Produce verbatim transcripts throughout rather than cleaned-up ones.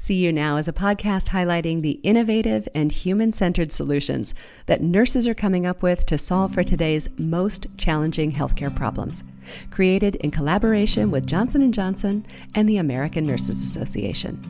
See You Now is a podcast highlighting the innovative and human-centered solutions that nurses are coming up with to solve for today's most challenging healthcare problems. Created in collaboration with Johnson and Johnson and the American Nurses Association.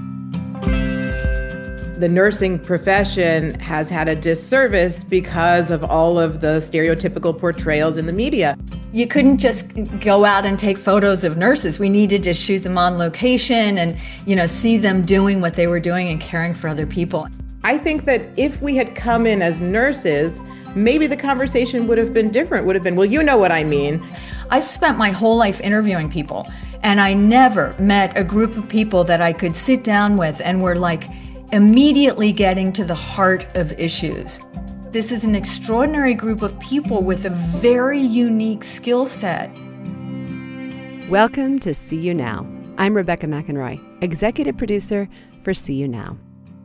The nursing profession has had a disservice because of all of the stereotypical portrayals in the media. You couldn't just go out and take photos of nurses. We needed to shoot them on location and, you know, see them doing what they were doing and caring for other people. I think that if we had come in as nurses, maybe the conversation would have been different, would have been, well, you know what I mean. I spent my whole life interviewing people, and I never met a group of people that I could sit down with and were like, immediately getting to the heart of issues. This is an extraordinary group of people with a very unique skill set. Welcome to See You Now. I'm Rebecca McEnroy, executive producer for See You Now.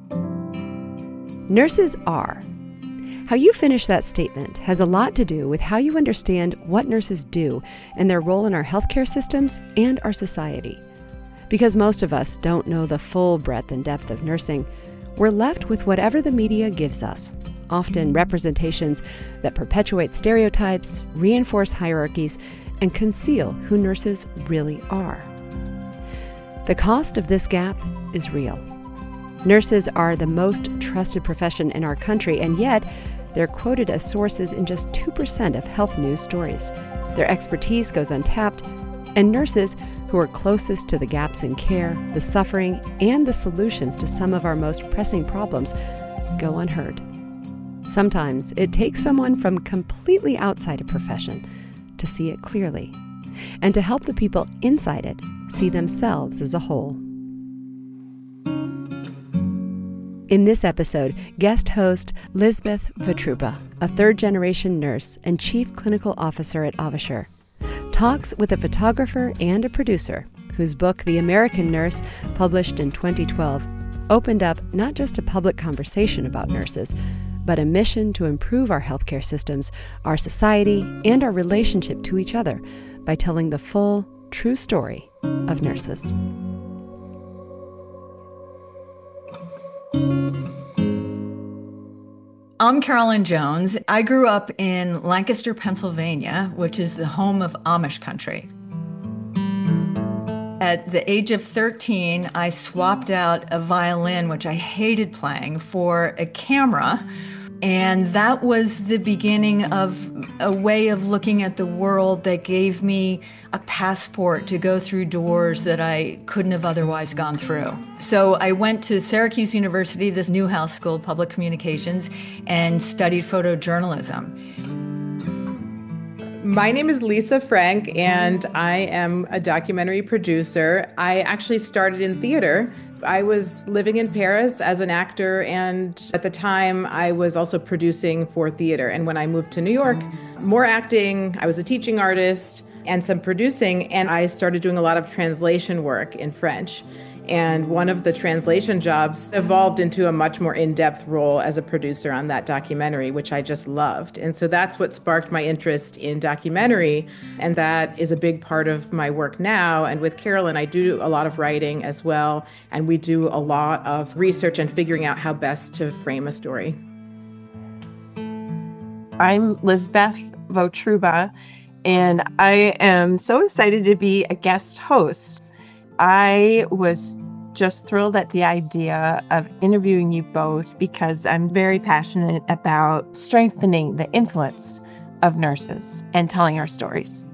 Nurses are. How you finish that statement has a lot to do with how you understand what nurses do and their role in our healthcare systems and our society. Because most of us don't know the full breadth and depth of nursing, we're left with whatever the media gives us, often representations that perpetuate stereotypes, reinforce hierarchies, and conceal who nurses really are. The cost of this gap is real. Nurses are the most trusted profession in our country, and yet they're quoted as sources in just two percent of health news stories. Their expertise goes untapped, and nurses who are closest to the gaps in care, the suffering, and the solutions to some of our most pressing problems go unheard. Sometimes it takes someone from completely outside a profession to see it clearly, and to help the people inside it see themselves as a whole. In this episode, guest host Lisbeth Wotruba, a third-generation nurse and chief clinical officer at Avasure, talks with a photographer and a producer whose book, The American Nurse, published in twenty twelve, opened up not just a public conversation about nurses, but a mission to improve our healthcare systems, our society, and our relationship to each other by telling the full, true story of nurses. I'm Carolyn Jones. I grew up in Lancaster, Pennsylvania, which is the home of Amish country. At the age of thirteen, I swapped out a violin, which I hated playing, for a camera. And that was the beginning of a way of looking at the world that gave me a passport to go through doors that I couldn't have otherwise gone through. So I went to Syracuse University, this Newhouse School of Public Communications, and studied photojournalism. My name is Lisa Frank, and I am a documentary producer. I actually started in theater. I was living in Paris as an actor, and at the time I was also producing for theater. And when I moved to New York, more acting, I was a teaching artist and some producing, and I started doing a lot of translation work in French. And one of the translation jobs evolved into a much more in-depth role as a producer on that documentary, which I just loved. And so that's what sparked my interest in documentary. And that is a big part of my work now. And with Carolyn, I do a lot of writing as well. And we do a lot of research and figuring out how best to frame a story. I'm Lisbeth Wotruba, and I am so excited to be a guest host. I was just thrilled at the idea of interviewing you both because I'm very passionate about strengthening the influence of nurses and telling our stories.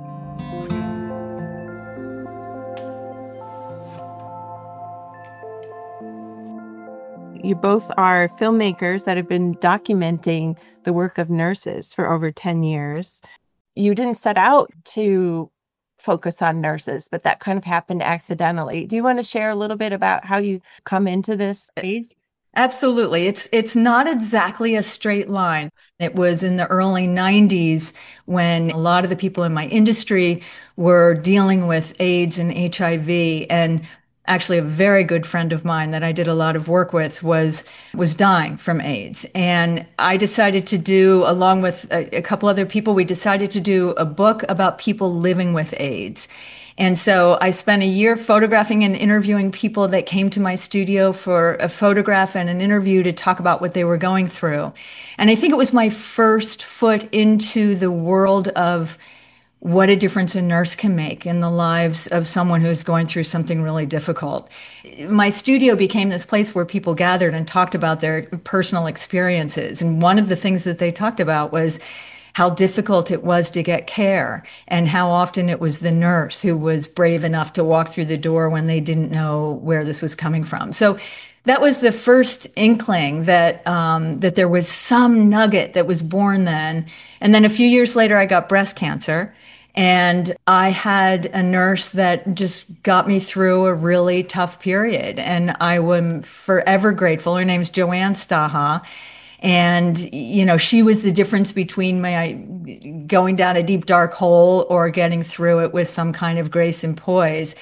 You both are filmmakers that have been documenting the work of nurses for over ten years. You didn't set out to focus on nurses, but that kind of happened accidentally. Do you want to share a little bit about how you come into this space? Absolutely. It's it's not exactly a straight line. It was in the early nineties when a lot of the people in my industry were dealing with AIDS and H I V, and actually a very good friend of mine that I did a lot of work with was was dying from AIDS. And I decided to do, along with a, a couple other people, we decided to do a book about people living with AIDS. And so I spent a year photographing and interviewing people that came to my studio for a photograph and an interview to talk about what they were going through. And I think it was my first foot into the world of what a difference a nurse can make in the lives of someone who's going through something really difficult. My studio became this place where people gathered and talked about their personal experiences. And one of the things that they talked about was how difficult it was to get care and how often it was the nurse who was brave enough to walk through the door when they didn't know where this was coming from. So that was the first inkling that um, that there was some nugget that was born then. And then a few years later, I got breast cancer. And I had a nurse that just got me through a really tough period. And I am forever grateful. Her name's Joanne Staha. And, you know, she was the difference between my going down a deep, dark hole or getting through it with some kind of grace and poise.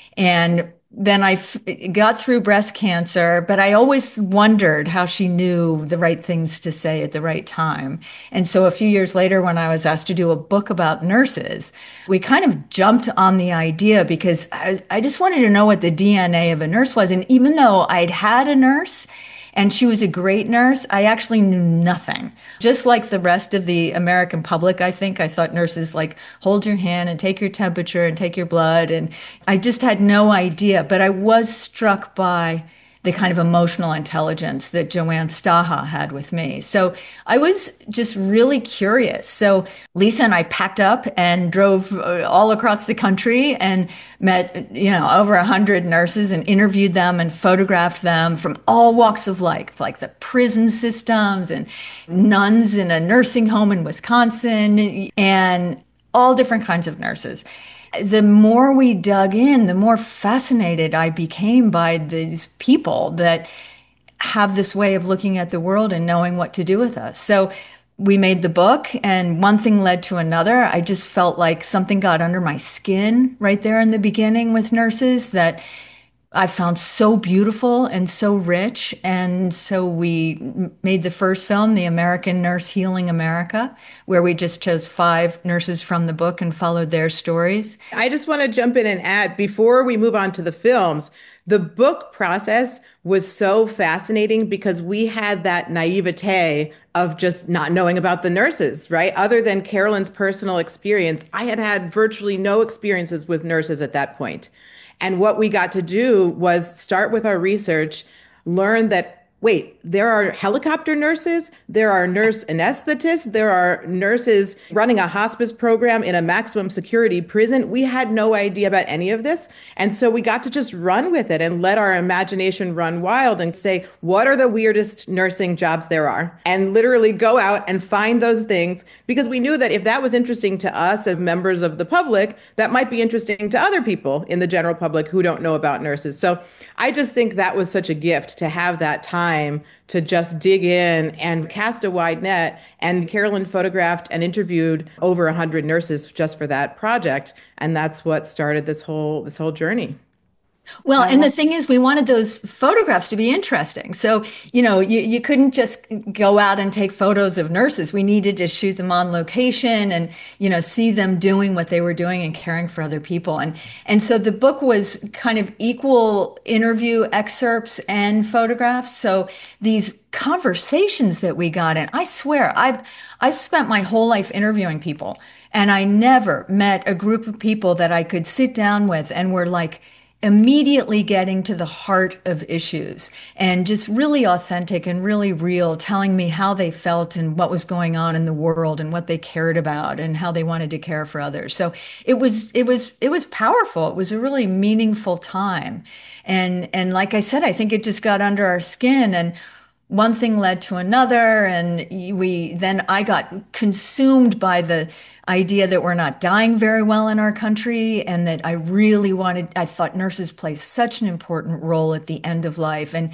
And then I f- got through breast cancer, but I always wondered how she knew the right things to say at the right time. And so a few years later, when I was asked to do a book about nurses, we kind of jumped on the idea because I, I just wanted to know what the D N A of a nurse was. And even though I'd had a nurse, and she was a great nurse, I actually knew nothing. Just like the rest of the American public, I think, I thought nurses like hold your hand and take your temperature and take your blood. And I just had no idea. But I was struck by the kind of emotional intelligence that Joanne Staha had with me. So I was just really curious. So Lisa and I packed up and drove all across the country and met, you know, over a hundred nurses and interviewed them and photographed them from all walks of life, like the prison systems and nuns in a nursing home in Wisconsin and all different kinds of nurses. The more we dug in, the more fascinated I became by these people that have this way of looking at the world and knowing what to do with us. So we made the book, and one thing led to another. I just felt like something got under my skin right there in the beginning with nurses that I found so beautiful and so rich. And so we made the first film, The American Nurse Healing America, where we just chose five nurses from the book and followed their stories. I just want to jump in and add, before we move on to the films, the book process was so fascinating because we had that naivete of just not knowing about the nurses, right? Other than Carolyn's personal experience, I had had virtually no experiences with nurses at that point. And what we got to do was start with our research, learn that, wait, there are helicopter nurses, there are nurse anesthetists, there are nurses running a hospice program in a maximum security prison. We had no idea about any of this. And so we got to just run with it and let our imagination run wild and say, what are the weirdest nursing jobs there are? And literally go out and find those things, because we knew that if that was interesting to us as members of the public, that might be interesting to other people in the general public who don't know about nurses. So I just think that was such a gift to have that time to just dig in and cast a wide net. And Carolyn photographed and interviewed over one hundred nurses just for that project. And that's what started this whole this whole journey. Well, and the thing is, we wanted those photographs to be interesting. So, you know, you, you couldn't just go out and take photos of nurses. We needed to shoot them on location and, you know, see them doing what they were doing and caring for other people. And, and so the book was kind of equal interview excerpts and photographs. So these conversations that we got in, I swear, I've, I've spent my whole life interviewing people, and I never met a group of people that I could sit down with and were like, immediately getting to the heart of issues and just really authentic and really real, telling me how they felt and what was going on in the world and what they cared about and how they wanted to care for others. So it was, it was, it was powerful. It was a really meaningful time. And, and like I said, I think it just got under our skin, and one thing led to another. And we, then I got consumed by the idea that we're not dying very well in our country, and that I really wanted, I thought nurses play such an important role at the end of life. And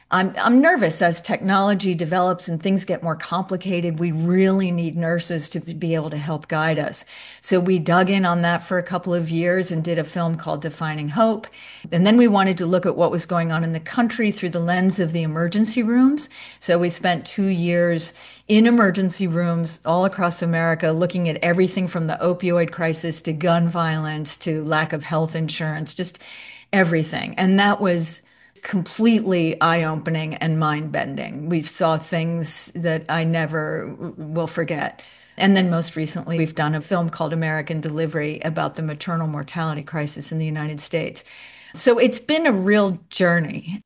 I'm, I'm nervous as technology develops and things get more complicated. We really need nurses to be able to help guide us. So we dug in on that for a couple of years and did a film called Defining Hope. And then we wanted to look at what was going on in the country through the lens of the emergency rooms. So we spent two years in emergency rooms all across America, looking at everything from the opioid crisis to gun violence to lack of health insurance, just everything. And that was completely eye-opening and mind-bending. We saw things that I never will forget. And then most recently, we've done a film called American Delivery about the maternal mortality crisis in the United States. So it's been a real journey.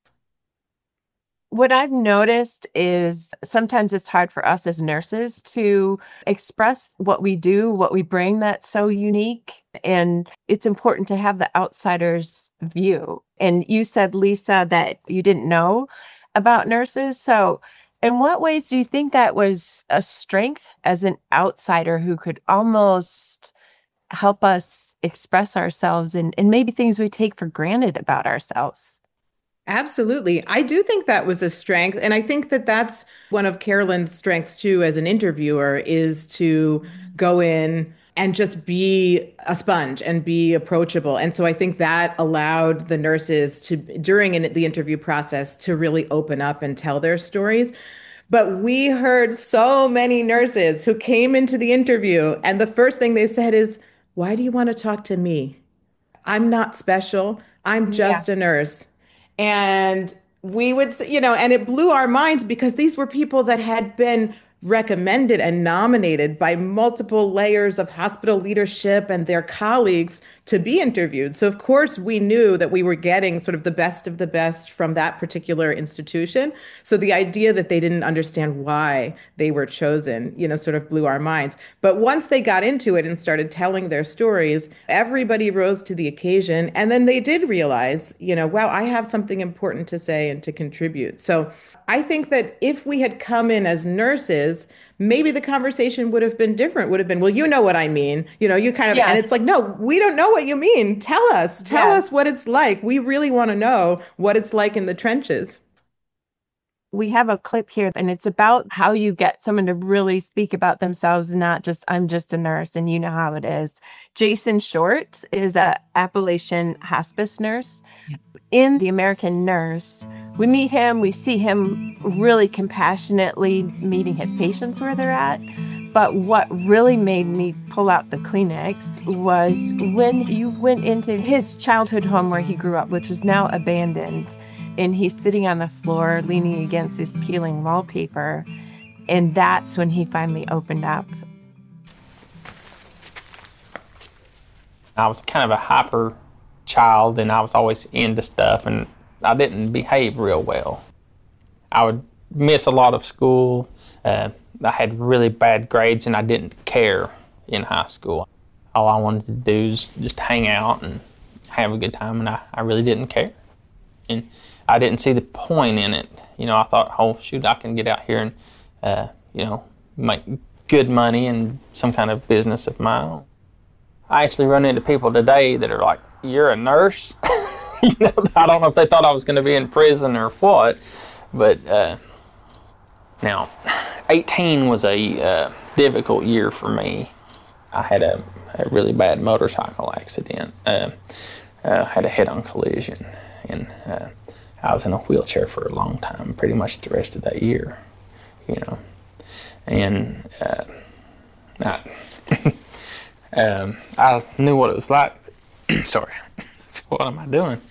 What I've noticed is sometimes it's hard for us as nurses to express what we do, what we bring that's so unique. And it's important to have the outsider's view. And you said, Lisa, that you didn't know about nurses. So in what ways do you think that was a strength as an outsider who could almost help us express ourselves and, and maybe things we take for granted about ourselves? Absolutely. I do think that was a strength. And I think that that's one of Carolyn's strengths too, as an interviewer, is to go in and just be a sponge and be approachable. And so I think that allowed the nurses to, during the interview process, to really open up and tell their stories. But we heard so many nurses who came into the interview, and the first thing they said is, "Why do you want to talk to me? I'm not special. I'm just yeah. a nurse." And we would, you know, and it blew our minds because these were people that had been recommended and nominated by multiple layers of hospital leadership and their colleagues to be interviewed. So of course we knew that we were getting sort of the best of the best from that particular institution. So the idea that they didn't understand why they were chosen, you know, sort of blew our minds. But once they got into it and started telling their stories, everybody rose to the occasion. And then they did realize, you know, wow, I have something important to say and to contribute. So I think that if we had come in as nurses, maybe the conversation would have been different, would have been, well, you know what I mean. You know, you kind of, yes. And it's like, no, we don't know what you mean. Tell us, tell yes. us what it's like. We really want to know what it's like in the trenches. We have a clip here, and it's about how you get someone to really speak about themselves, not just, I'm just a nurse and you know how it is. Jason Shorts is a Appalachian hospice nurse. In The American Nurse, we meet him, we see him really compassionately meeting his patients where they're at. But what really made me pull out the Kleenex was when you went into his childhood home where he grew up, which was now abandoned. And he's sitting on the floor, leaning against his peeling wallpaper. And that's when he finally opened up. I was kind of a hyper child, and I was always into stuff, and I didn't behave real well. I would miss a lot of school. Uh, I had really bad grades, and I didn't care in high school. All I wanted to do is just hang out and have a good time, and I, I really didn't care. And I didn't see the point in it. You know, I thought, oh, shoot, I can get out here and, uh, you know, make good money and some kind of business of my own. I actually run into people today that are like, you're a nurse? You know, I don't know if they thought I was going to be in prison or what, but uh, now, eighteen was a uh, difficult year for me. I had a, a really bad motorcycle accident. Uh, uh, had a head-on collision, and uh, I was in a wheelchair for a long time, pretty much the rest of that year, you know. And uh, I, um, I knew what it was like. Sorry, what am I doing?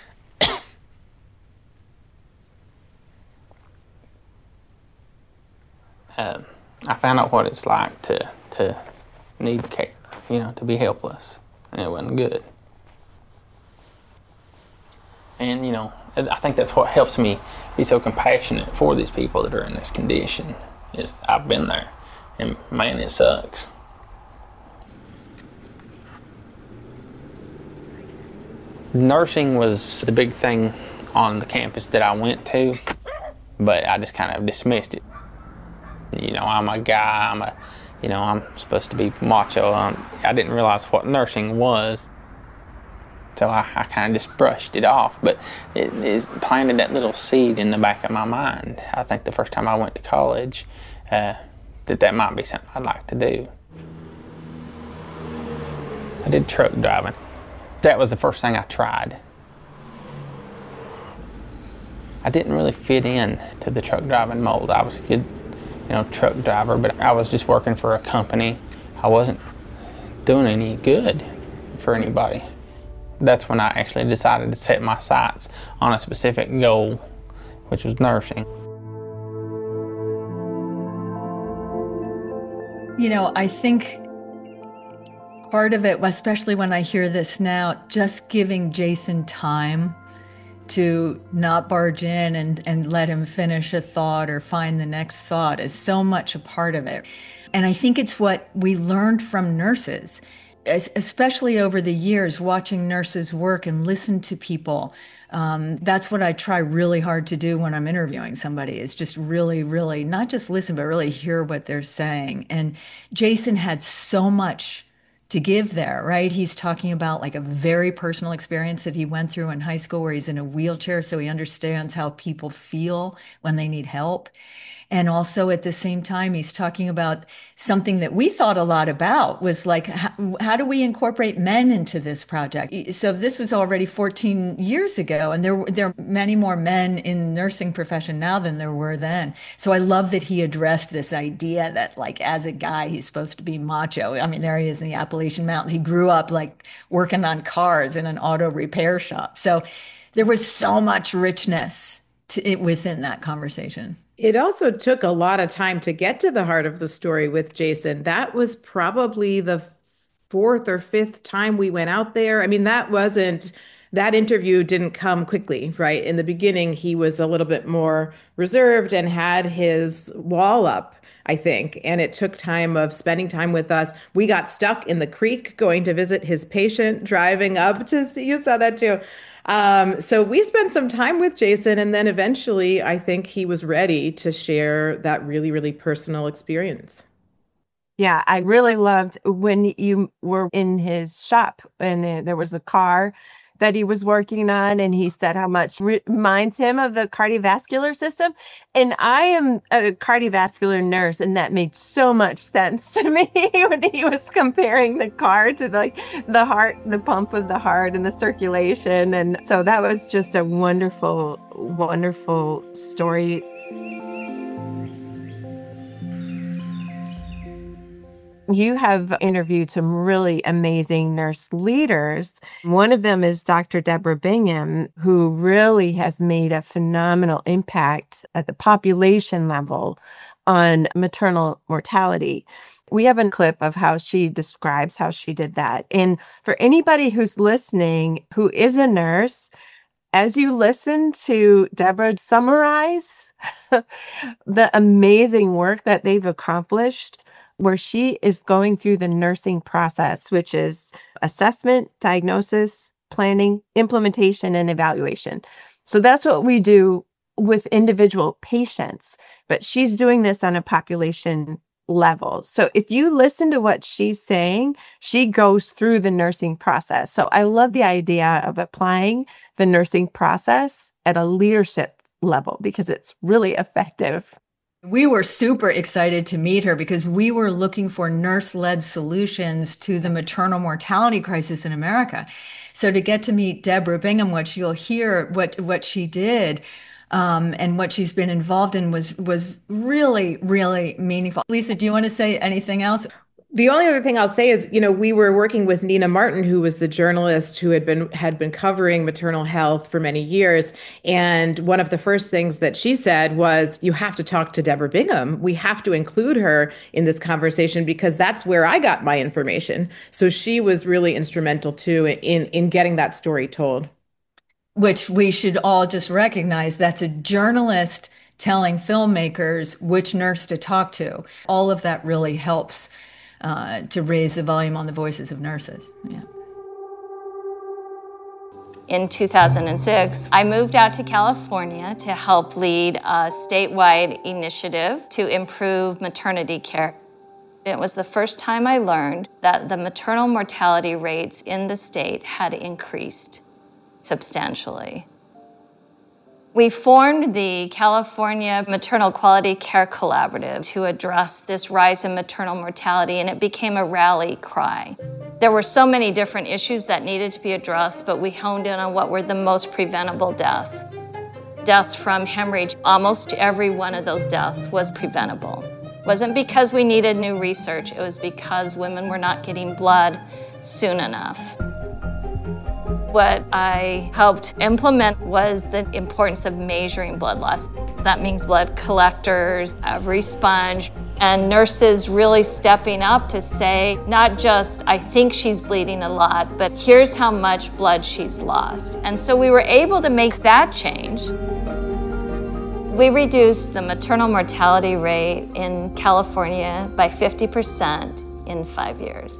um, I found out what it's like to to need care, you know, to be helpless, and it wasn't good. And, you know, I think that's what helps me be so compassionate for these people that are in this condition, is I've been there, and man, it sucks. Nursing was the big thing on the campus that I went to, but I just kind of dismissed it. You know, I'm a guy, I'm a, you know, I'm supposed to be macho. Um, I didn't realize what nursing was. so I, I kind of just brushed it off. But it, it planted that little seed in the back of my mind. I think the first time I went to college, uh, that that might be something I'd like to do. I did truck driving. That was the first thing I tried. I didn't really fit in to the truck driving mold. I was a good, you know, truck driver, but I was just working for a company. I wasn't doing any good for anybody. That's when I actually decided to set my sights on a specific goal, which was nursing. You know, I think part of it, especially when I hear this now, just giving Jason time to not barge in and, and let him finish a thought or find the next thought is so much a part of it. And I think it's what we learned from nurses, especially over the years, watching nurses work and listen to people. Um, that's what I try really hard to do when I'm interviewing somebody, is just really, really not just listen, but really hear what they're saying. And Jason had so much to give there, right? He's talking about like a very personal experience that he went through in high school where he's in a wheelchair, so he understands how people feel when they need help. And also at the same time, he's talking about something that we thought a lot about, was like, how, how do we incorporate men into this project? So this was already fourteen years ago, and there, there are many more men in the nursing profession now than there were then. So I love that he addressed this idea that, like, as a guy, he's supposed to be macho. I mean, there he is in the Appalachian Mountains. He grew up like working on cars in an auto repair shop. So there was so much richness to it within that conversation. It also took a lot of time to get to the heart of the story with Jason. That was probably the fourth or fifth time we went out there. I mean, that wasn't, that interview didn't come quickly, right? In the beginning, he was a little bit more reserved and had his wall up, I think. And it took time of spending time with us. We got stuck in the creek going to visit his patient, driving up to see, you saw that too. Um, so we spent some time with Jason, and then eventually I think he was ready to share that really, really personal experience. Yeah, I really loved when you were in his shop and there was a car that he was working on, and he said how much re- reminds him of the cardiovascular system. And I am a cardiovascular nurse, and that made so much sense to me when he was comparing the car to like the heart, the pump of the heart and the circulation. And so that was just a wonderful, wonderful story. You have interviewed some really amazing nurse leaders. One of them is Doctor Deborah Bingham, who really has made a phenomenal impact at the population level on maternal mortality. We have a clip of how she describes how she did that. And for anybody who's listening who is a nurse, as you listen to Deborah summarize the amazing work that they've accomplished, where she is going through the nursing process, which is assessment, diagnosis, planning, implementation, and evaluation. So that's what we do with individual patients, but she's doing this on a population level. So if you listen to what she's saying, she goes through the nursing process. So I love the idea of applying the nursing process at a leadership level because it's really effective. We were super excited to meet her because we were looking for nurse-led solutions to the maternal mortality crisis in America. So to get to meet Deborah Bingham, what you'll hear, what what she did, um, and what she's been involved in was was really, really meaningful. Lisa, do you want to say anything else? The only other thing I'll say is, you know, we were working with Nina Martin, who was the journalist who had been had been covering maternal health for many years. And one of the first things that she said was, you have to talk to Deborah Bingham. We have to include her in this conversation because that's where I got my information. So she was really instrumental too in, in getting that story told. Which we should all just recognize, that's a journalist telling filmmakers which nurse to talk to. All of that really helps Uh, to raise the volume on the voices of nurses. Yeah. In two thousand six, I moved out to California to help lead a statewide initiative to improve maternity care. It was the first time I learned that the maternal mortality rates in the state had increased substantially. We formed the California Maternal Quality Care Collaborative to address this rise in maternal mortality, and it became a rally cry. There were so many different issues that needed to be addressed, but we honed in on what were the most preventable deaths. Deaths from hemorrhage, almost every one of those deaths was preventable. It wasn't because we needed new research, it was because women were not getting blood soon enough. What I helped implement was the importance of measuring blood loss. That means blood collectors, every sponge, and nurses really stepping up to say, not just, I think she's bleeding a lot, but here's how much blood she's lost. And so we were able to make that change. We reduced the maternal mortality rate in California by fifty percent in five years.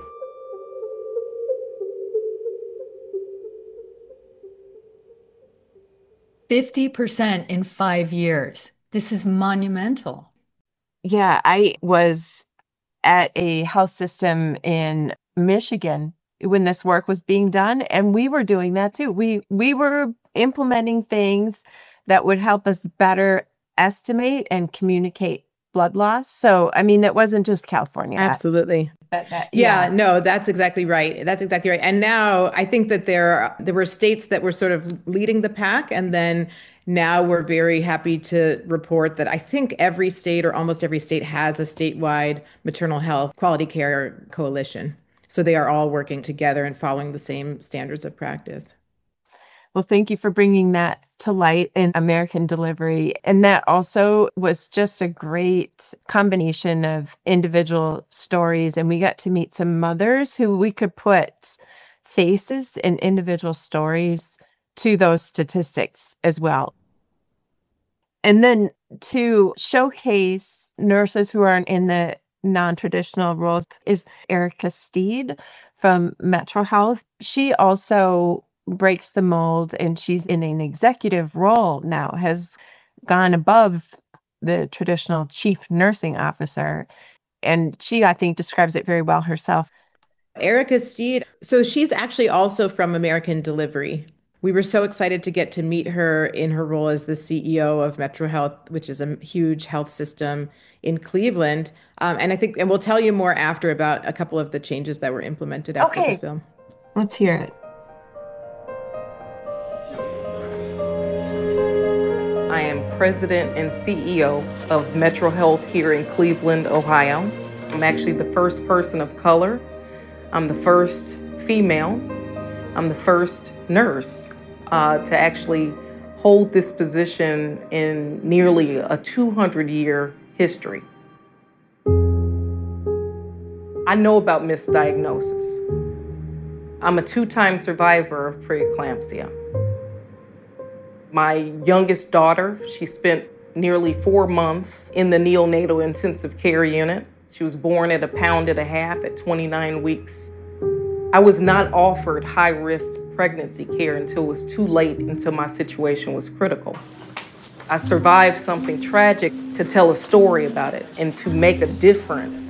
fifty percent in five years. This is monumental. Yeah, I was at a health system in Michigan when this work was being done, and we were doing that too. We we were implementing things that would help us better estimate and communicate blood loss. So, I mean, that wasn't just California. Absolutely. That, that, yeah, yeah, no, that's exactly right. That's exactly right. And now I think that there there were states that were sort of leading the pack, and then now we're very happy to report that I think every state or almost every state has a statewide maternal health quality care coalition. So they are all working together and following the same standards of practice. Well, thank you for bringing that to light in American Delivery. And that also was just a great combination of individual stories. And we got to meet some mothers who we could put faces and individual stories to those statistics as well. And then to showcase nurses who aren't in the non-traditional roles is Erica Steed from Metro Health. She also breaks the mold, and she's in an executive role now, has gone above the traditional chief nursing officer. And she, I think, describes it very well herself. Erica Steed, so she's actually also from American Delivery. We were so excited to get to meet her in her role as the C E O of Metro Health, which is a huge health system in Cleveland. Um, and I think, and we'll tell you more after about a couple of the changes that were implemented after Okay. the film. Let's hear it. I am president and C E O of Metro Health here in Cleveland, Ohio. I'm actually the first person of color. I'm the first female. I'm the first nurse uh, to actually hold this position in nearly a two hundred year history. I know about misdiagnosis. I'm a two-time survivor of preeclampsia. My youngest daughter, she spent nearly four months in the neonatal intensive care unit. She was born at a pound and a half at twenty-nine weeks. I was not offered high-risk pregnancy care until it was too late, until my situation was critical. I survived something tragic to tell a story about it and to make a difference.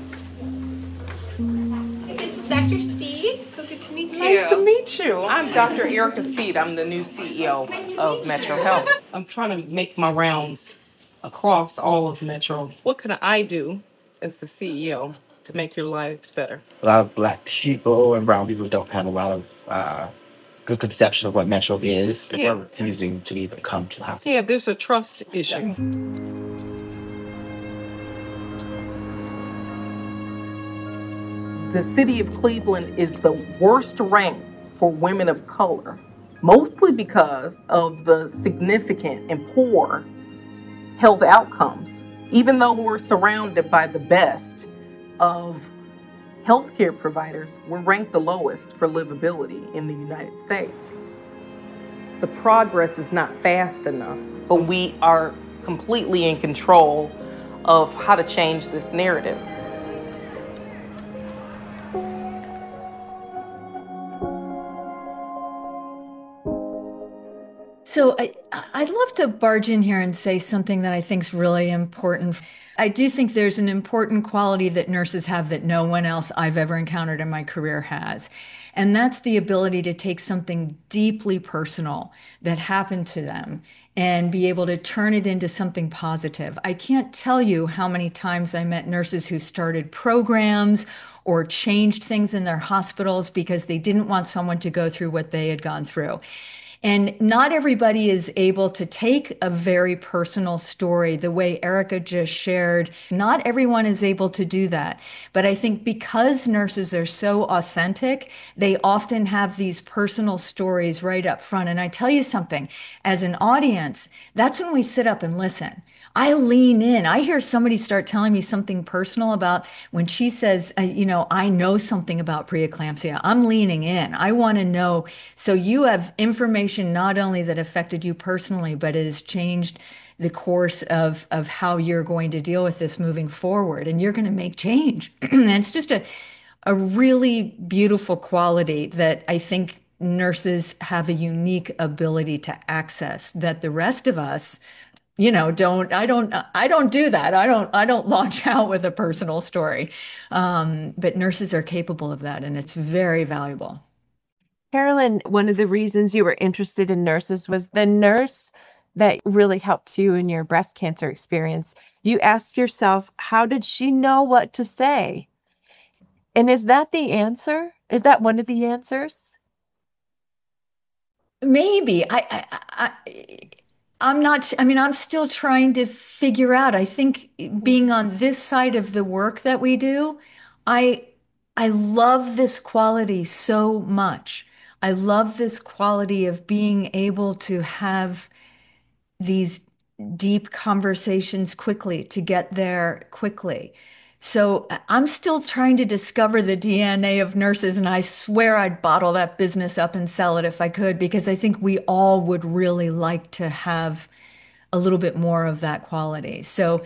This is Doctor Steed. So good to meet you. Nice to meet you. I'm Doctor Erica Steed. I'm the new C E O of Metro Health. I'm trying to make my rounds across all of Metro. What can I do as the C E O to make your lives better? A lot of Black people and brown people don't have a lot of uh, good conception of what Metro is. Yeah. We're refusing to even come to house. Yeah, there's a trust issue. The city of Cleveland is the worst ranked for women of color, mostly because of the significant and poor health outcomes. Even though we're surrounded by the best of healthcare providers, we're ranked the lowest for livability in the United States. The progress is not fast enough, but we are completely in control of how to change this narrative. So I, I'd love to barge in here and say something that I think is really important. I do think there's an important quality that nurses have that no one else I've ever encountered in my career has. And that's the ability to take something deeply personal that happened to them and be able to turn it into something positive. I can't tell you how many times I met nurses who started programs or changed things in their hospitals because they didn't want someone to go through what they had gone through. And not everybody is able to take a very personal story the way Erica just shared. Not everyone is able to do that. But I think because nurses are so authentic, they often have these personal stories right up front. And I tell you something, as an audience, that's when we sit up and listen. I lean in. I hear somebody start telling me something personal about when she says, uh, you know, I know something about preeclampsia. I'm leaning in. I want to know. So you have information not only that affected you personally, but it has changed the course of, of how you're going to deal with this moving forward. And you're going to make change. And it's just a, a really beautiful quality that I think nurses have a unique ability to access that the rest of us, you know, don't, I don't, I don't do that. I don't, I don't launch out with a personal story. Um, but nurses are capable of that, and it's very valuable. Carolyn, one of the reasons you were interested in nurses was the nurse that really helped you in your breast cancer experience. You asked yourself, how did she know what to say? And is that the answer? Is that one of the answers? Maybe. I, I, I I'm not, I mean, I'm still trying to figure out. I think being on this side of the work that we do, I, I love this quality so much. I love this quality of being able to have these deep conversations quickly, to get there quickly. So I'm still trying to discover the D N A of nurses, and I swear I'd bottle that business up and sell it if I could, because I think we all would really like to have a little bit more of that quality. So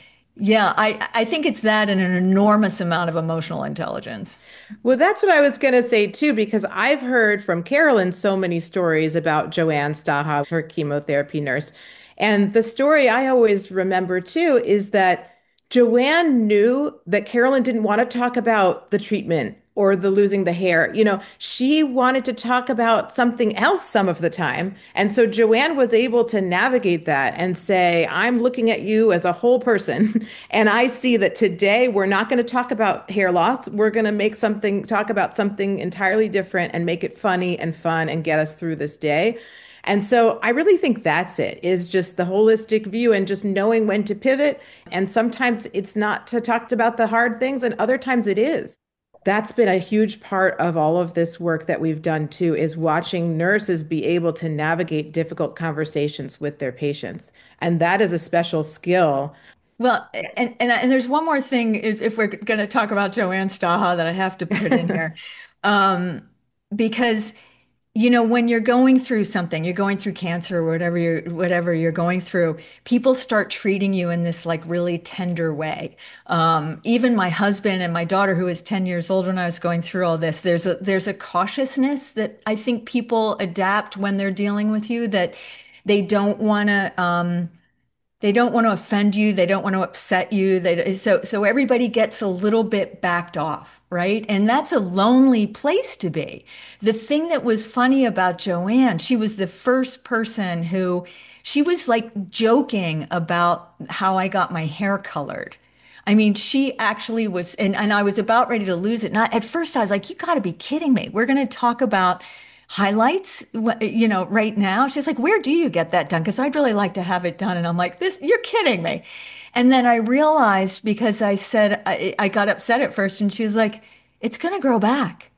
yeah, I, I think it's that and an enormous amount of emotional intelligence. Well, that's what I was going to say too, because I've heard from Carolyn so many stories about Joanne Staha, her chemotherapy nurse. And the story I always remember too is that Joanne knew that Carolyn didn't want to talk about the treatment or the losing the hair. You know, she wanted to talk about something else some of the time. And so Joanne was able to navigate that and say, I'm looking at you as a whole person. And I see that today we're not going to talk about hair loss. We're going to make something, talk about something entirely different and make it funny and fun and get us through this day. And so I really think that's it, is just the holistic view and just knowing when to pivot. And sometimes it's not to talk about the hard things, and other times it is. That's been a huge part of all of this work that we've done too, is watching nurses be able to navigate difficult conversations with their patients. And that is a special skill. Well, and, and, and there's one more thing, is if we're going to talk about Joanne Staha, that I have to put in here. um, because you know, when you're going through something, you're going through cancer or whatever you're, whatever you're going through, people start treating you in this like really tender way. Um, even my husband and my daughter, who was ten years old when I was going through all this, there's a, there's a cautiousness that I think people adapt when they're dealing with you, that they don't want to, um, they don't want to offend you. They don't want to upset you. They, so, so everybody gets a little bit backed off, right? And that's a lonely place to be. The thing that was funny about Joanne, she was the first person who, she was like joking about how I got my hair colored. I mean, she actually was, and, and I was about ready to lose it. And I, at first I was like, you got to be kidding me. We're going to talk about highlights, you know, right now. She's like, where do you get that done? Because I'd really like to have it done. And I'm like, this, you're kidding me. And then I realized, because I said, I, I got upset at first, and she was like, it's going to grow back.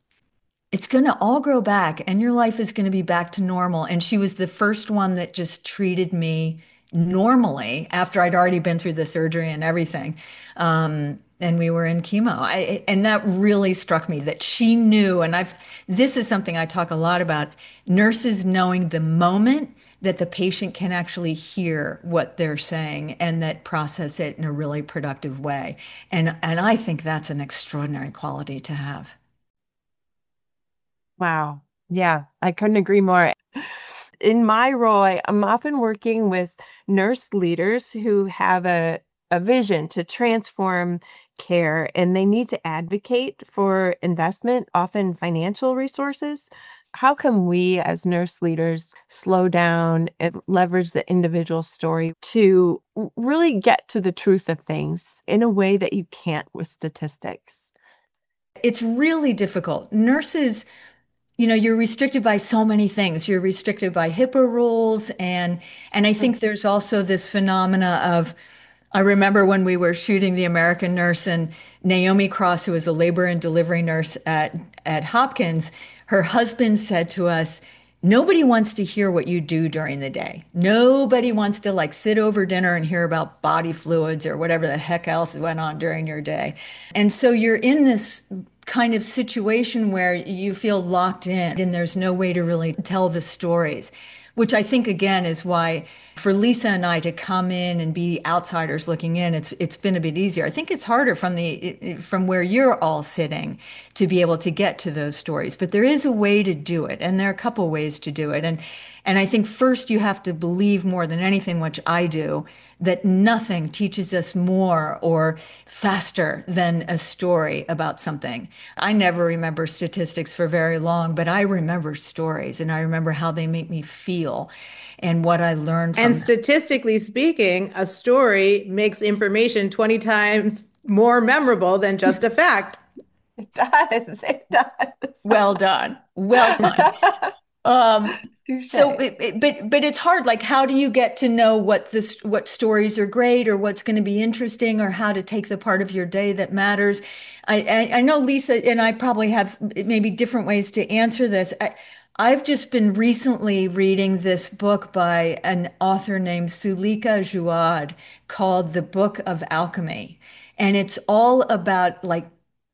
It's going to all grow back, and your life is going to be back to normal. And she was the first one that just treated me normally after I'd already been through the surgery and everything. Um, and we were in chemo. I, and that really struck me, that she knew, and I've, this is something I talk a lot about, nurses knowing the moment that the patient can actually hear what they're saying and that process it in a really productive way. And, and I think that's an extraordinary quality to have. Wow. Yeah, I couldn't agree more. in my role, I, I'm often working with nurse leaders who have a, a vision to transform care, and they need to advocate for investment, often financial resources. How can we as nurse leaders slow down and leverage the individual story to really get to the truth of things in a way that you can't with statistics? It's really difficult. Nurses, you know, you're restricted by so many things. You're restricted by HIPAA rules. And, and I think there's also this phenomena of, I remember when we were shooting The American Nurse, and Naomi Cross, who was a labor and delivery nurse at, at Hopkins, her husband said to us, nobody wants to hear what you do during the day. Nobody wants to like sit over dinner and hear about body fluids or whatever the heck else went on during your day. And so you're in this kind of situation where you feel locked in and there's no way to really tell the stories, which I think, again, is why for Lisa and I to come in and be outsiders looking in, it's it's been a bit easier. I think it's harder from the from where you're all sitting to be able to get to those stories. But there is a way to do it, and there are a couple ways to do it. And and I think first you have to believe more than anything, which I do, that nothing teaches us more or faster than a story about something. I never remember statistics for very long, but I remember stories, and I remember how they make me feel and what I learned from And them. statistically speaking, a story makes information twenty times more memorable than just a fact. It does. It does. Well done. Well done. Um, so, it, it, but but it's hard. Like, how do you get to know what this what stories are great, or what's going to be interesting, or how to take the part of your day that matters? I I, I know Lisa and I probably have maybe different ways to answer this. I, I've just been recently reading this book by an author named Sulika Jouad called The Book of Alchemy, and it's all about like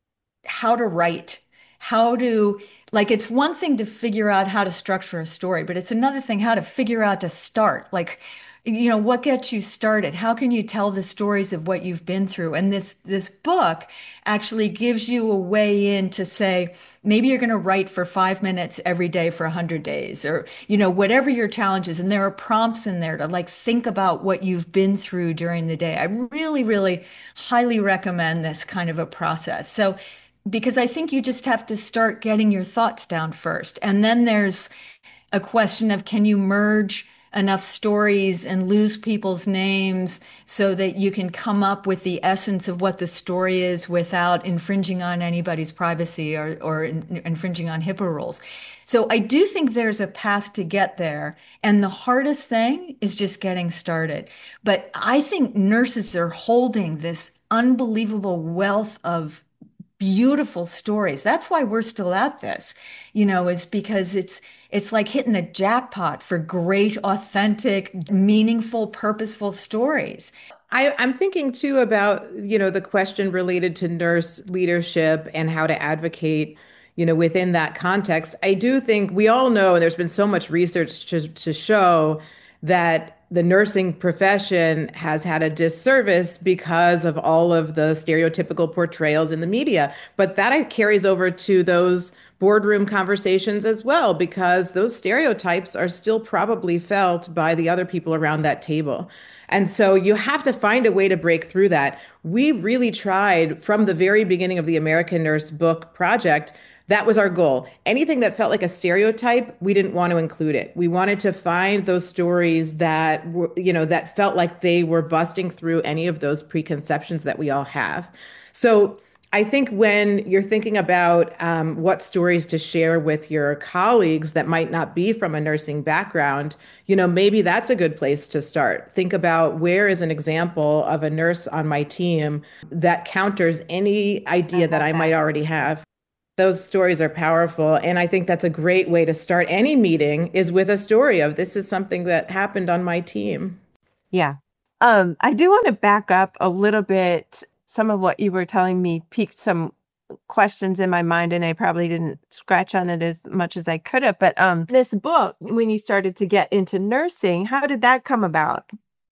how to write. How to, like, it's one thing to figure out how to structure a story, but it's another thing how to figure out to start. Like, you know, what gets you started? How can you tell the stories of what you've been through? And this this book actually gives you a way in to say, maybe you're going to write for five minutes every day for one hundred days, or, you know, whatever your challenge is. And there are prompts in there to like think about what you've been through during the day. I really, really highly recommend this kind of a process. So because I think you just have to start getting your thoughts down first. And then there's a question of, can you merge enough stories and lose people's names so that you can come up with the essence of what the story is without infringing on anybody's privacy or, or in, infringing on HIPAA rules. So I do think there's a path to get there. And the hardest thing is just getting started. But I think nurses are holding this unbelievable wealth of beautiful stories. That's why we're still at this, you know, is because it's it's like hitting the jackpot for great, authentic, meaningful, purposeful stories. I, I'm thinking too about, you know, the question related to nurse leadership and how to advocate, you know, within that context. I do think we all know, and there's been so much research to, to show that the nursing profession has had a disservice because of all of the stereotypical portrayals in the media. But that carries over to those boardroom conversations as well, because those stereotypes are still probably felt by the other people around that table. And so you have to find a way to break through that. We really tried from the very beginning of the American Nurse book project. That was our goal. Anything that felt like a stereotype, we didn't want to include it. We wanted to find those stories that were, you know, that felt like they were busting through any of those preconceptions that we all have. So I think when you're thinking about um, what stories to share with your colleagues that might not be from a nursing background, you know, maybe that's a good place to start. Think about where is an example of a nurse on my team that counters any idea that I might already have. Those stories are powerful. And I think that's a great way to start any meeting, is with a story of, this is something that happened on my team. Yeah. Um, I do want to back up a little bit. Some of what you were telling me piqued some questions in my mind, and I probably didn't scratch on it as much as I could have. But um, this book, when you started to get into nursing, how did that come about?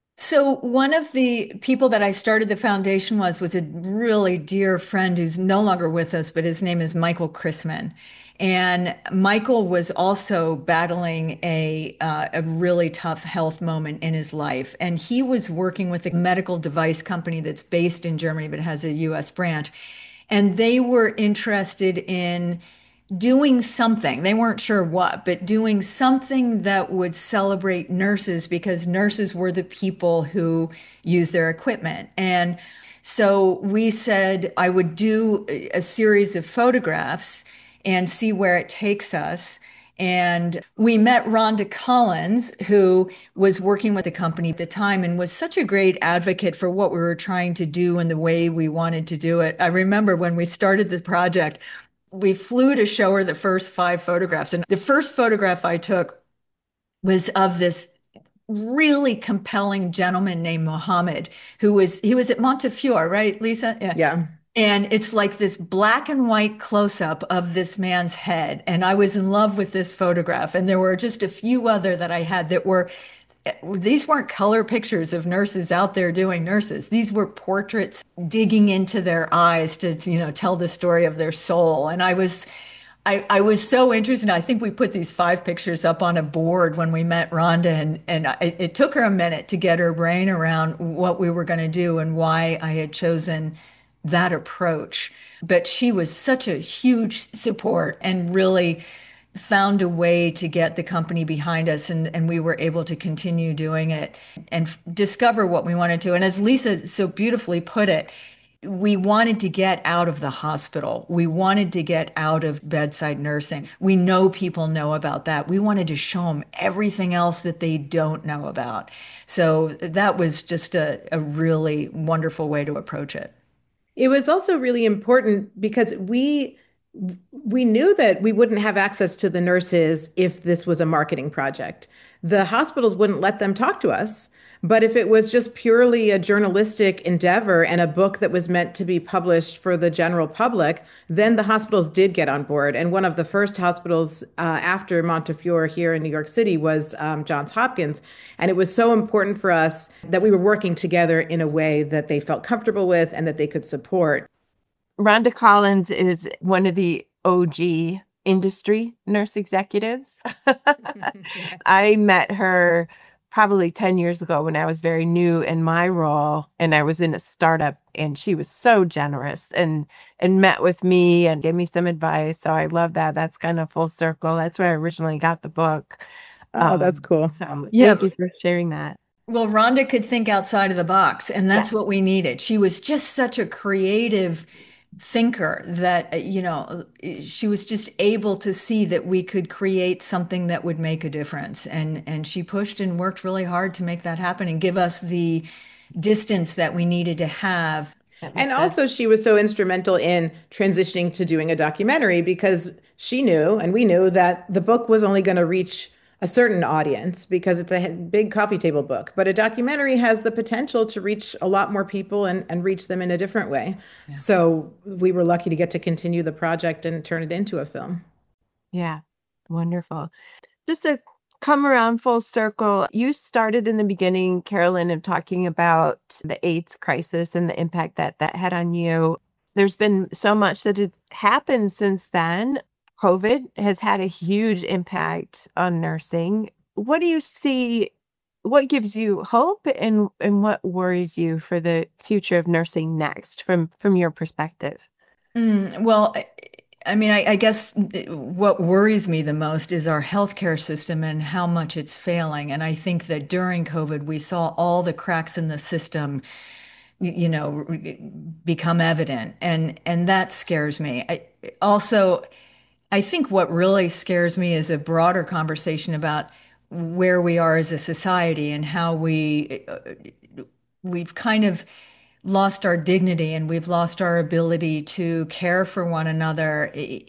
So one of the people that I started the foundation was was a really dear friend who's no longer with us, but his name is Michael Chrisman. And Michael was also battling a, uh, a really tough health moment in his life. And he was working with a medical device company that's based in Germany, but has a U S branch. And they were interested in doing something. They weren't sure what, but doing something that would celebrate nurses, because nurses were the people who use their equipment. And so we said I would do a series of photographs and see where it takes us. And we met Rhonda Collins, who was working with the company at the time and was such a great advocate for what we were trying to do and the way we wanted to do it. I remember when we started the project, we flew to show her the first five photographs. And the first photograph I took was of this really compelling gentleman named Mohammed, who was, he was at Montefiore, right, Lisa? Yeah. yeah. And it's like this black and white close-up of this man's head. And I was in love with this photograph. And there were just a few other that I had that were, these weren't color pictures of nurses out there doing nurses. These were portraits digging into their eyes to, you know, tell the story of their soul. And I was, I, I was so interested. I think we put these five pictures up on a board when we met Rhonda, and, and I, it took her a minute to get her brain around what we were going to do and why I had chosen that approach. But she was such a huge support and really found a way to get the company behind us, and, and we were able to continue doing it and f- discover what we wanted to. And as Lisa so beautifully put it, we wanted to get out of the hospital. We wanted to get out of bedside nursing. We know people know about that. We wanted to show them everything else that they don't know about. So that was just a, a really wonderful way to approach it. It was also really important because we we knew that we wouldn't have access to the nurses if this was a marketing project. The hospitals wouldn't let them talk to us. But if it was just purely a journalistic endeavor and a book that was meant to be published for the general public, then the hospitals did get on board. And one of the first hospitals uh, after Montefiore here in New York City was um, Johns Hopkins. And it was so important for us that we were working together in a way that they felt comfortable with and that they could support. Rhonda Collins is one of the O G industry nurse executives. I met her probably ten years ago when I was very new in my role, and I was in a startup, and she was so generous and and met with me and gave me some advice. So I love that. That's kind of full circle. That's where I originally got the book. Oh, um, that's cool. So yeah, thank you for sharing that. Well, Rhonda could think outside of the box, and that's yeah. what we needed. She was just such a creative thinker that, you know, she was just able to see that we could create something that would make a difference. And, and she pushed and worked really hard to make that happen and give us the distance that we needed to have. And also she was so instrumental in transitioning to doing a documentary, because she knew, and we knew, that the book was only going to reach a certain audience because it's a big coffee table book. But a documentary has the potential to reach a lot more people and, and reach them in a different way. Yeah. So we were lucky to get to continue the project and turn it into a film. Yeah, wonderful. Just to come around full circle, you started in the beginning, Carolyn, of talking about the AIDS crisis and the impact that that had on you. There's been so much that has happened since then. COVID has had a huge impact on nursing. What do you see, what gives you hope, and, and what worries you for the future of nursing next from, from your perspective? Mm, well, I mean, I, I guess what worries me the most is our healthcare system and how much it's failing. And I think that during COVID, we saw all the cracks in the system, you know, become evident. And, and that scares me. I, also, I think what really scares me is a broader conversation about where we are as a society and how we, we've kind of lost our dignity and we've lost our ability to care for one another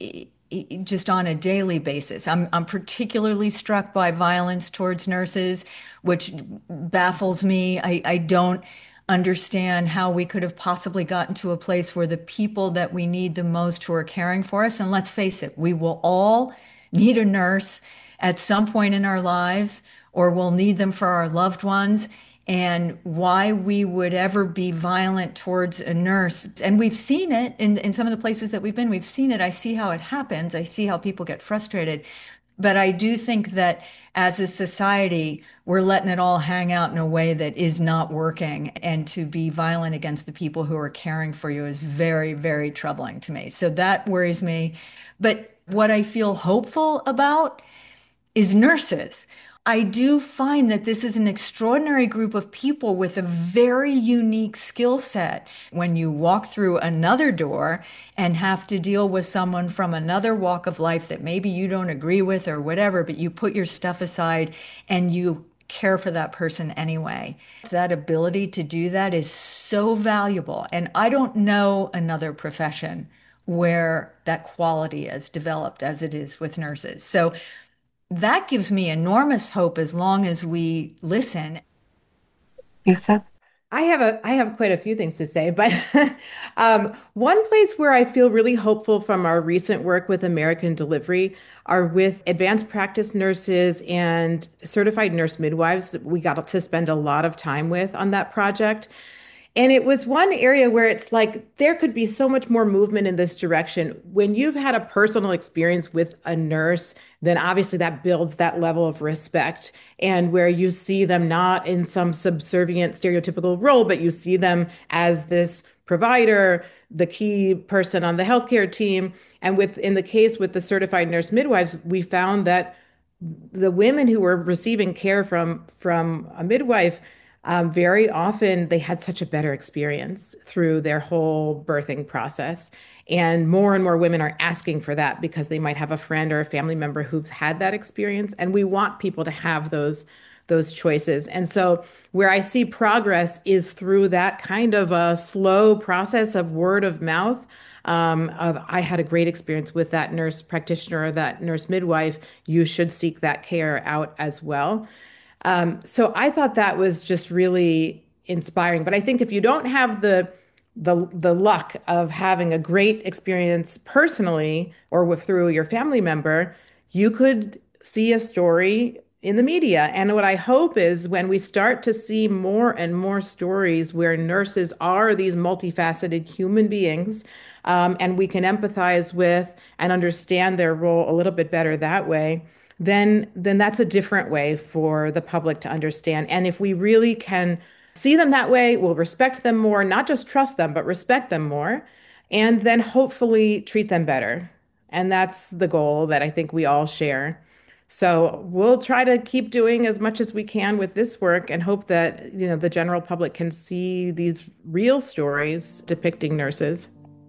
just on a daily basis. I'm, I'm particularly struck by violence towards nurses, which baffles me. I, I don't understand how we could have possibly gotten to a place where the people that we need the most who are caring for us, and let's face it, we will all need a nurse at some point in our lives, or we'll need them for our loved ones. and why we would ever be violent towards a nurse. And we've seen it in, in some of the places that we've been. We've seen it. I see how it happens. I see how people get frustrated. But I do think that as a society, we're letting it all hang out in a way that is not working. And to be violent against the people who are caring for you is very, very troubling to me. So that worries me. But what I feel hopeful about is nurses. I do find that this is an extraordinary group of people with a very unique skill set. When you walk through another door and have to deal with someone from another walk of life that maybe you don't agree with or whatever, but you put your stuff aside and you care for that person anyway. That ability to do that is so valuable. And I don't know another profession where that quality is developed as it is with nurses. So that gives me enormous hope as long as we listen. Lisa? I have a I have quite a few things to say, but um, one place where I feel really hopeful from our recent work with American Delivery are with advanced practice nurses and certified nurse midwives that we got to spend a lot of time with on that project. And it was one area where it's like there could be so much more movement in this direction. When you've had a personal experience with a nurse, then obviously that builds that level of respect. And where you see them not in some subservient stereotypical role, but you see them as this provider, the key person on the healthcare team. And with in the case with the certified nurse midwives, we found that the women who were receiving care from, from a midwife, Um, very often they had such a better experience through their whole birthing process. And more and more women are asking for that because they might have a friend or a family member who's had that experience. And we want people to have those, those choices. And so where I see progress is through that kind of a slow process of word of mouth. Um, of I had a great experience with that nurse practitioner or that nurse midwife. You should seek that care out as well. Um, so I thought that was just really inspiring. But I think if you don't have the the the luck of having a great experience personally or with through your family member, you could see a story in the media. And what I hope is when we start to see more and more stories where nurses are these multifaceted human beings, um, and we can empathize with and understand their role a little bit better that way, then then that's a different way for the public to understand. And if we really can see them that way, we'll respect them more, not just trust them, but respect them more, and then hopefully treat them better. And that's the goal that I think we all share. So we'll try to keep doing as much as we can with this work and hope that, you know, the general public can see these real stories depicting nurses.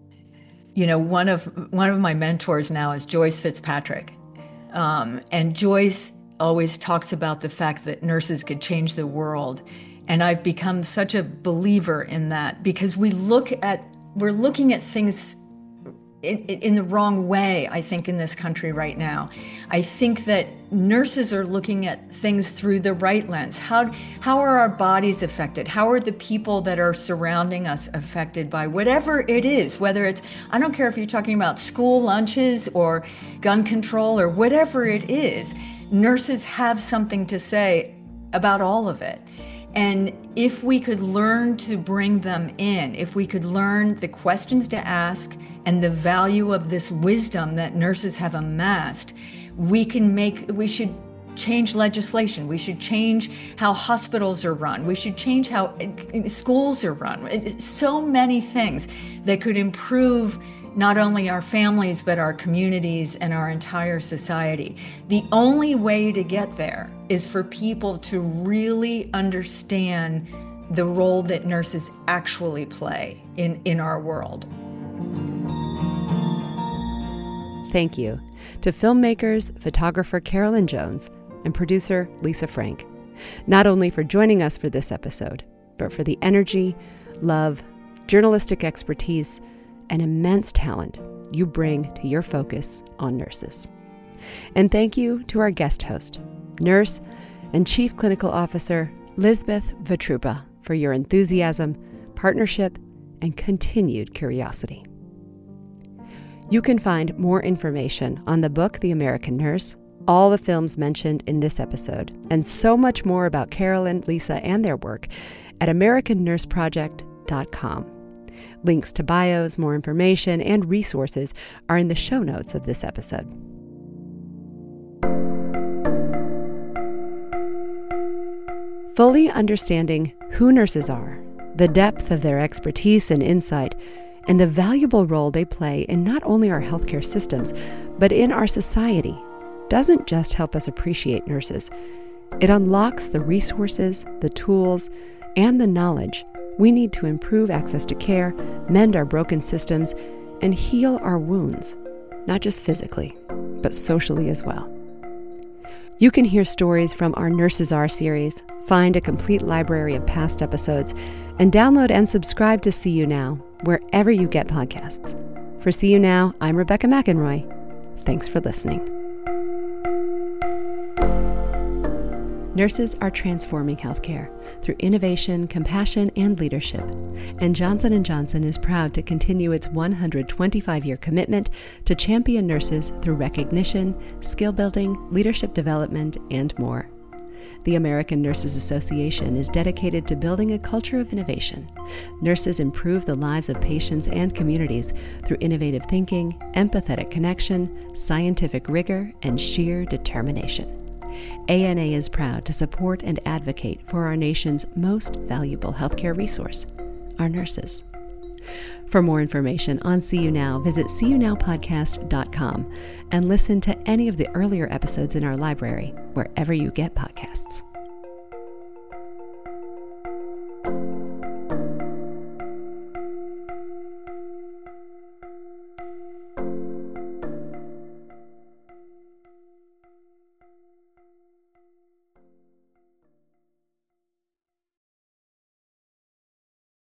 You know, one of one of my mentors now is Joyce Fitzpatrick. Um, and Joyce always talks about the fact that nurses could change the world. And I've become such a believer in that because we look at, we're looking at things in, in the wrong way, I think, in this country right now. I think that nurses are looking at things through the right lens. How, how are our bodies affected? How are the people that are surrounding us affected by whatever it is, whether it's, I don't care if you're talking about school lunches or gun control or whatever it is, nurses have something to say about all of it. And if we could learn to bring them in, if we could learn the questions to ask and the value of this wisdom that nurses have amassed, we can make, we should change legislation. We should change how hospitals are run. We should change how schools are run. So many things that could improve not only our families, but our communities and our entire society. The only way to get there is for people to really understand the role that nurses actually play in, in our world. Thank you to filmmakers, photographer Carolyn Jones, and producer Lisa Frank, not only for joining us for this episode, but for the energy, love, journalistic expertise, and immense talent you bring to your focus on nurses. And thank you to our guest host, nurse and Chief Clinical Officer Lisbeth Votruba, for your enthusiasm, partnership, and continued curiosity. You can find more information on the book The American Nurse, all the films mentioned in this episode, and so much more about Carolyn, Lisa, and their work at American Nurse Project dot com. Links to bios, more information, and resources are in the show notes of this episode. Fully understanding who nurses are, the depth of their expertise and insight, and the valuable role they play in not only our healthcare systems, but in our society, doesn't just help us appreciate nurses. It unlocks the resources, the tools, and the knowledge we need to improve access to care, mend our broken systems, and heal our wounds, not just physically, but socially as well. You can hear stories from our Nurses Are series, find a complete library of past episodes, and download and subscribe to See You Now, wherever you get podcasts. For See You Now, I'm Rebecca McEnroy. Thanks for listening. Nurses are transforming healthcare through innovation, compassion, and leadership. And Johnson and Johnson is proud to continue its one hundred twenty-five year commitment to champion nurses through recognition, skill building, leadership development, and more. The American Nurses Association is dedicated to building a culture of innovation. Nurses improve the lives of patients and communities through innovative thinking, empathetic connection, scientific rigor, and sheer determination. A N A is proud to support and advocate for our nation's most valuable healthcare resource, our nurses. For more information on See You Now, visit see you now podcast dot com and listen to any of the earlier episodes in our library, wherever you get podcasts.